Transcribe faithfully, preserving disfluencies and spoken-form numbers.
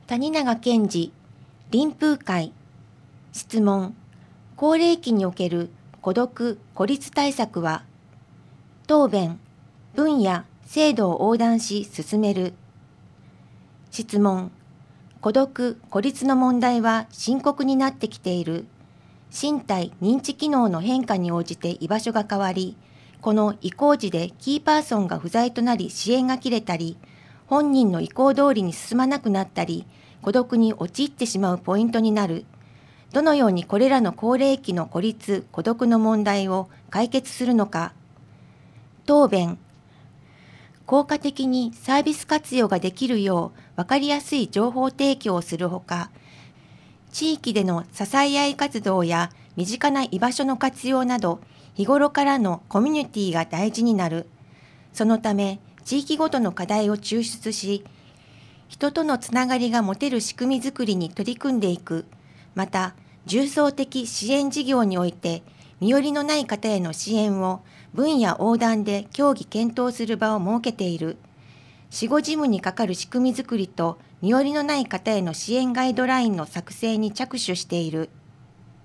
谷永健治、臨風会。質問。高齢期における孤独・孤立対策は。答弁。分野・制度を横断し進める。質問。孤独・孤立の問題は深刻になってきている。身体・認知機能の変化に応じて居場所が変わり、この移行時でキーパーソンが不在となり支援が切れたり、本人の意向通りに進まなくなったり、孤独に陥ってしまうポイントになる。どのようにこれらの高齢期の孤立・孤独の問題を解決するのか。答弁。効果的にサービス活用ができるよう分かりやすい情報提供をするほか、地域での支え合い活動や身近な居場所の活用など、日頃からのコミュニティが大事になる。そのため、地域ごとの課題を抽出し、人とのつながりが持てる仕組みづくりに取り組んでいく。また、重層的支援事業において、身寄りのない方への支援を分野横断で協議検討する場を設けている。死後事務に係る仕組みづくりと身寄りのない方への支援ガイドラインの作成に着手している。